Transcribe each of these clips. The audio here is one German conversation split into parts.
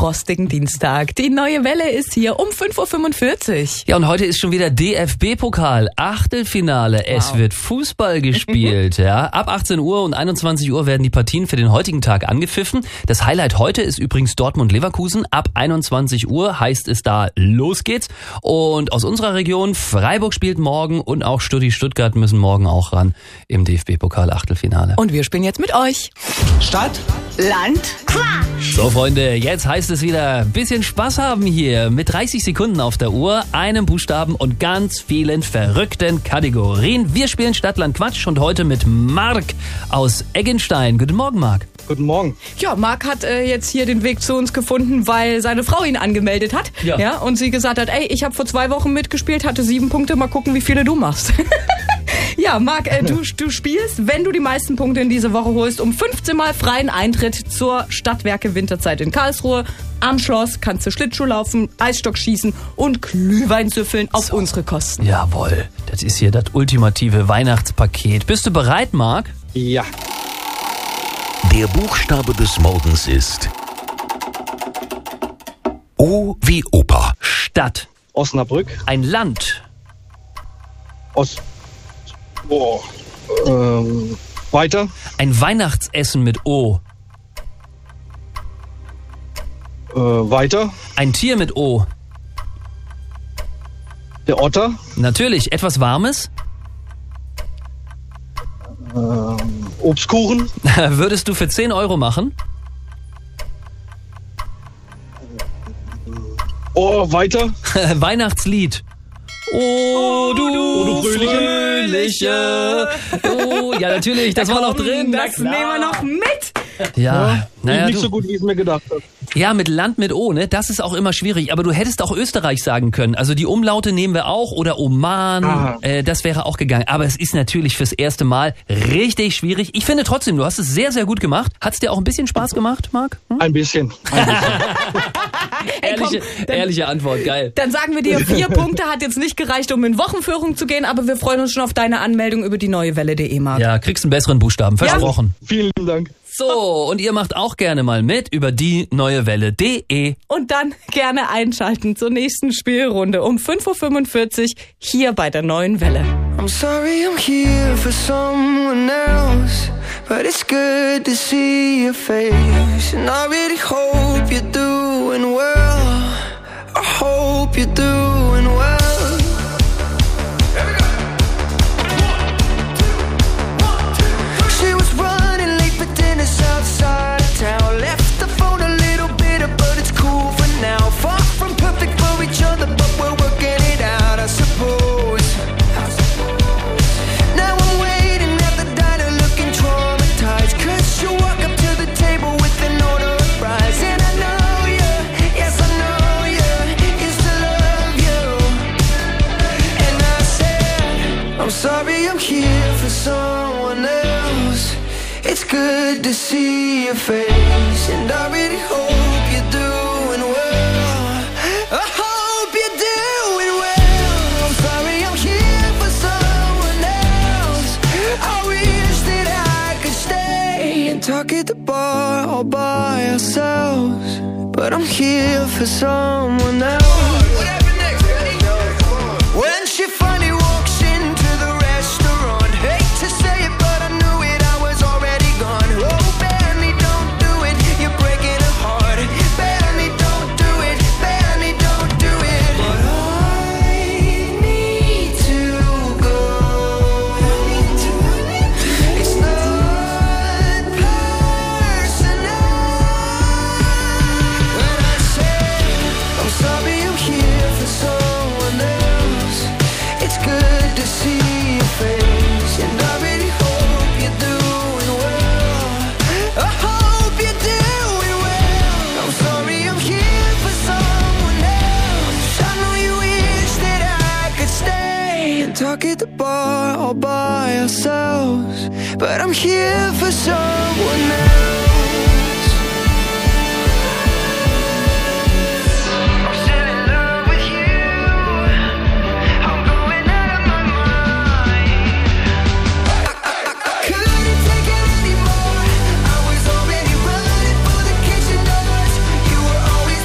frostigen Dienstag. Die neue Welle ist hier um 5.45 Uhr. Ja, und heute ist schon wieder DFB-Pokal, Achtelfinale. Wow. Es wird Fußball gespielt. Ja. Ab 18 Uhr und 21 Uhr werden die Partien für den heutigen Tag angepfiffen. Das Highlight heute ist übrigens Dortmund-Leverkusen. Ab 21 Uhr heißt es da, los geht's. Und aus unserer Region, Freiburg spielt morgen und auch Stuttgart müssen morgen auch ran im DFB-Pokal Achtelfinale. Und wir spielen jetzt mit euch. Stadt, Land, Quatsch. So Freunde, jetzt heißt es wieder ein bisschen Spaß haben hier. Mit 30 Sekunden auf der Uhr, einem Buchstaben und ganz vielen verrückten Kategorien. Wir spielen Stadt, Land, Quatsch und heute mit Marc aus Eggenstein. Guten Morgen, Marc. Guten Morgen. Ja, Marc hat jetzt hier den Weg zu uns gefunden, weil seine Frau ihn angemeldet hat. Ja, und sie gesagt hat, ey, ich habe vor 2 Wochen mitgespielt, hatte 7 Punkte, mal gucken, wie viele du machst. Ja, Marc, du spielst, wenn du die meisten Punkte in dieser Woche holst, um 15 Mal freien Eintritt zur Stadtwerke Winterzeit in Karlsruhe. Am Schloss kannst du Schlittschuh laufen, Eisstock schießen und Glühwein süffeln auf unsere Kosten. Jawohl, das ist hier das ultimative Weihnachtspaket. Bist du bereit, Marc? Ja. Der Buchstabe des Morgens ist O wie Opa. Stadt. Osnabrück. Ein Land. Weiter. Ein Weihnachtsessen mit O. Weiter. Ein Tier mit O. Der Otter. Natürlich, etwas Warmes. Obstkuchen. Würdest du für 10 Euro machen? Weiter. Weihnachtslied. Oh, du Fröhliche. Oh, ja, natürlich, das war noch drin. Das nehmen wir noch mit. Ja, naja, nicht so gut, wie ich es mir gedacht habe. Ja, mit Land mit O, ne? Das ist auch immer schwierig. Aber du hättest auch Österreich sagen können. Also die Umlaute nehmen wir auch. Oder Oman. Das wäre auch gegangen. Aber es ist natürlich fürs erste Mal richtig schwierig. Ich finde trotzdem, du hast es sehr, sehr gut gemacht. Hat es dir auch ein bisschen Spaß gemacht, Marc? Ein bisschen. Ehrliche Antwort, geil. Dann sagen wir dir, 4 Punkte hat jetzt nicht gereicht, um in Wochenführung zu gehen. Aber wir freuen uns schon auf deine Anmeldung über die neuewelle.de, Marc. Ja, kriegst einen besseren Buchstaben. Versprochen. Ja. Vielen Dank. So, und ihr macht auch gerne mal mit über die neuewelle.de. Und dann gerne einschalten zur nächsten Spielrunde um 5.45 Uhr hier bei der neuen Welle. I'm sorry I'm here for someone else, but it's good to see your face. And I really hope you're doing well. I hope you're doing well. Outside of town, left the phone a little bitter, but it's cool for now. Far from perfect for each other, but we're working it out, I suppose. Now I'm waiting at the diner looking traumatized, 'cause you walk up to the table with an order of fries. And I know you, yes I know you, used to love you. And I said, I'm sorry I'm here for someone else. It's good to see your face, and I really hope you're doing well. I hope you're doing well. I'm sorry I'm here for someone else. I wish that I could stay and talk at the bar all by ourselves, but I'm here for someone else. What happened next? When she finally walks into the restaurant, hate to say it, but I knew it, I was already gone. Oh, Benny, don't do it, you're breaking her heart. Benny, don't do it, Benny, don't do it. But I need to go. It's not personal. When I say I'm sorry I'm here for someone else, it's good to see your face, and I really hope you're doing well. I hope you're doing well. I'm sorry I'm here for someone else. I know you wish that I could stay and talk at the bar all by ourselves, but I'm here for someone else. I'm still in love with you. I'm going out of my mind. I couldn't take it anymore. I was already running for the kitchen doors. You were always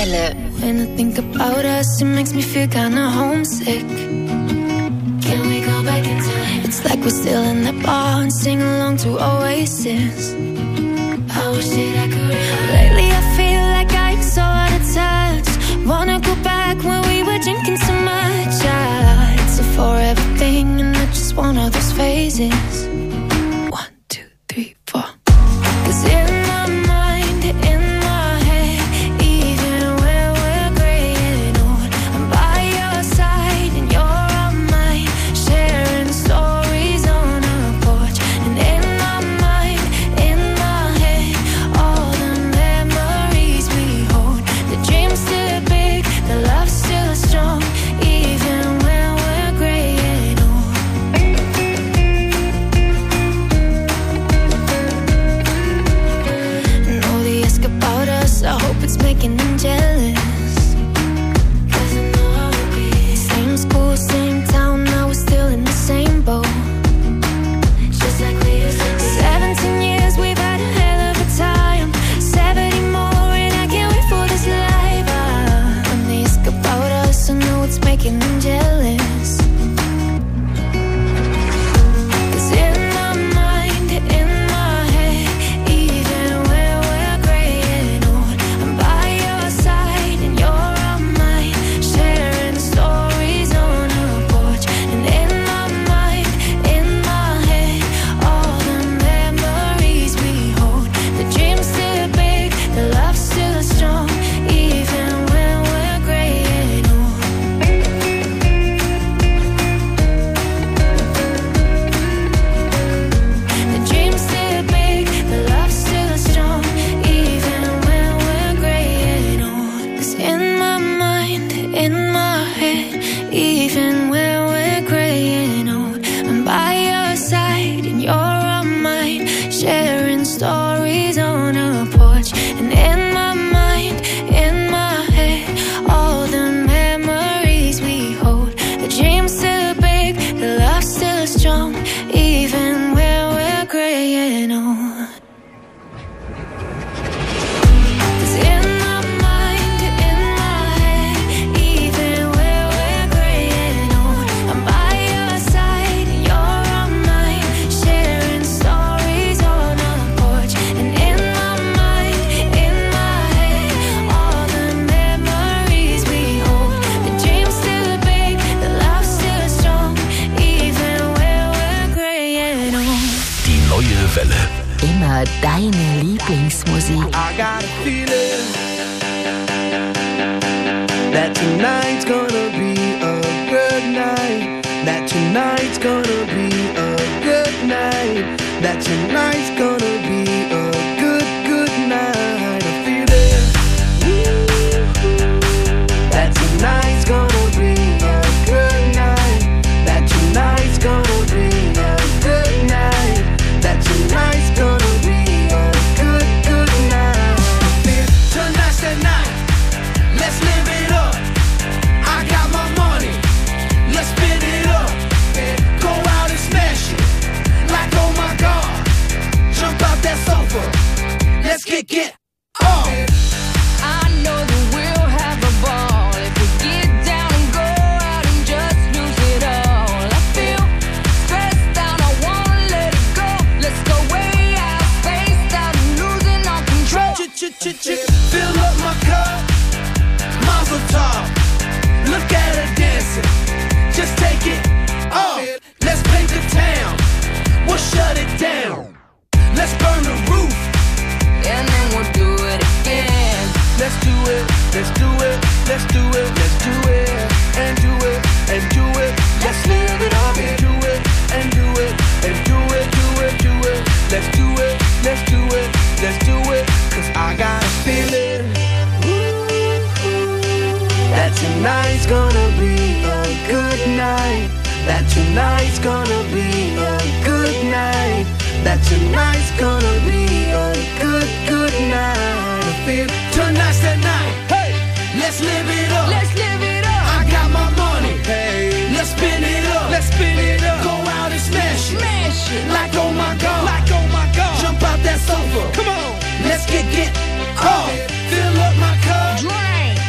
Welle. When I think about us, it makes me feel kinda homesick. Can we go back in time? It's like we're still in the bar and sing along to Oasis. I wish that I could. Lately I feel like I'm so out of touch. Wanna go back when we were drinking so much. It's a forever thing and not just one of those phases. 1, 2, 3, 4. 'Cause in my mind, in my head, even when we're gray and old, I'm by your side and you're on mine, sharing stories on a porch. And in my mind, in my head, all the memories we hold. The dream's still big, the love's still strong, even when we're gray and old. And all they ask about us, I hope it's making them jealous. 'Cause I know how it be. Same school, same town, now we're still in the same boat. Just like we used to be. 17 years, we've had a hell of a time. 70 more, and I can't wait for this life. When they ask about us, I know it's making them jealous. 'Cause in my mind, in my head, even when we're gray and old, I'm by your side and you're on mine, sharing stories on a porch. And in my mind, in my head, all the memories we hold. The dream's still big, the love's still strong, even when we're gray and old. The dream's still big, the love's still strong, even when we're gray and old. 'Cause in my mind, in my head, even when we're gray and old, I'm by your side and you're on mine, sharing stories on a porch. And in my mind, in my head, all the memories we hold. The dream's still big, the love's still strong, even when we're gray and old. 'Cause in my mind, in my head, even when we're gray and old, I'm by your side and you're on mine, sharing stories on a porch. And in my mind, in my head, all the memories we hold. The dream's still big, the love's still strong, even when we're gray and old. Die neue Welle. Immer deine Lieblingsmusik. I got a feeling that tonight's gonna be a good night. That tonight's gonna be a good night. That tonight's gonna be a good night. I feel it. That tonight's gonna be a good night. That tonight's gonna be a good night. That tonight's gonna be a good night. Tonight's the night. Let's live it up. I got my money. Let's spin it up. Go out and smash it. Like oh my God. Jump out that sofa. Let's get off. I know that we'll have a ball if we get down and go out and just lose it all. I feel stressed out, I wanna let it go. Let's go way out, spaced out and losing all control. Fill up my cup. Mazel tov. Look at her dancing. Just take it off. Let's paint the town. We'll shut it down. Let's burn the roof. And then we'll do it again. Let's do it. Let's do it. Let's do it. Let's do it. And do it. And do it. Let's live it up and do it. And do it. And do it. Do it. Do it. Let's do it. Let's do it. Let's do it. 'Cause I got a feeling that tonight's gonna be a good night. That tonight's gonna be a good night. That tonight's gonna be a good night. I feel tonight's the night. Hey, let's live it up. Let's live it up. I got my money. Hey, let's spin it up. Let's spin it up. Go out and smash it. Smash it. Like oh my God. Like oh my God. Jump out that sofa. Come on. Let's get off. Fill up my cup. Drink.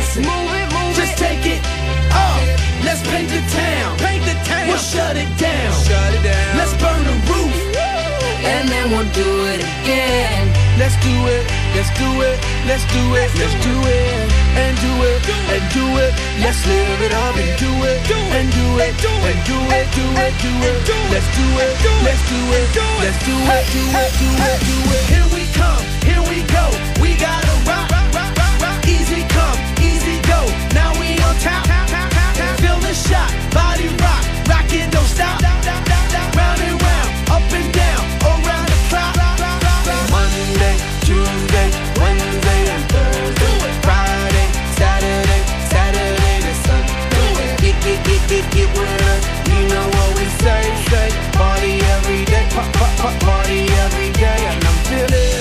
listen. Just take it. Let's paint the town. We'll shut it down. Let's burn the roof. And then we'll do it again. Let's do it. Let's do it. Let's do it. Let's do it. And do it. And do it. Let's live it up and do it. And do it. And do it. Do it. Do it. Let's do it. Let's do it. Let's do it. Do it. Do it. Do it. Here we come. Here we go. We gotta rock. Easy come. Easy go. Now we on top. Feel the shot. Body rock. Rockin', don't stop. Round and round. Up and down. Around the clock. Monday, Tuesday, Wednesday and Thursday. Friday, Saturday, Saturday to Sunday. Get with us. You know what we say. Party every day. Party every day. And I'm feeling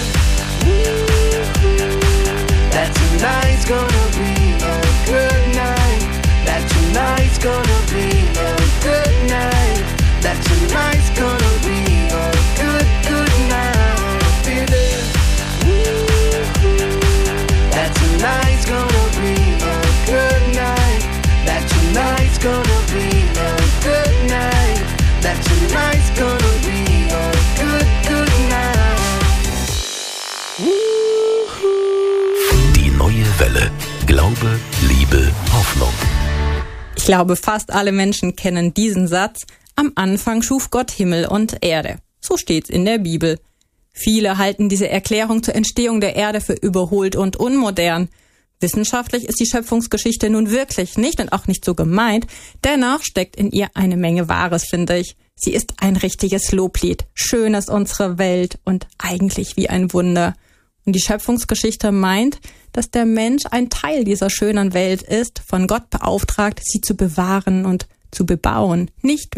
that tonight's gonna be a good night. That tonight's gonna be a good night. That tonight's gonna be a good night. I'm feeling that tonight's gonna be a good night. That tonight's gonna be a good night. That tonight's gonna be a good night. Die neue Welle. Glaube, Liebe, Hoffnung. Ich glaube, fast alle Menschen kennen diesen Satz. Am Anfang schuf Gott Himmel und Erde. So steht's in der Bibel. Viele halten diese Erklärung zur Entstehung der Erde für überholt und unmodern. Wissenschaftlich ist die Schöpfungsgeschichte nun wirklich nicht und auch nicht so gemeint. Dennoch steckt in ihr eine Menge Wahres, finde ich. Sie ist ein richtiges Loblied. Schön ist unsere Welt und eigentlich wie ein Wunder. Und die Schöpfungsgeschichte meint, dass der Mensch ein Teil dieser schönen Welt ist, von Gott beauftragt, sie zu bewahren und zu bebauen. Nicht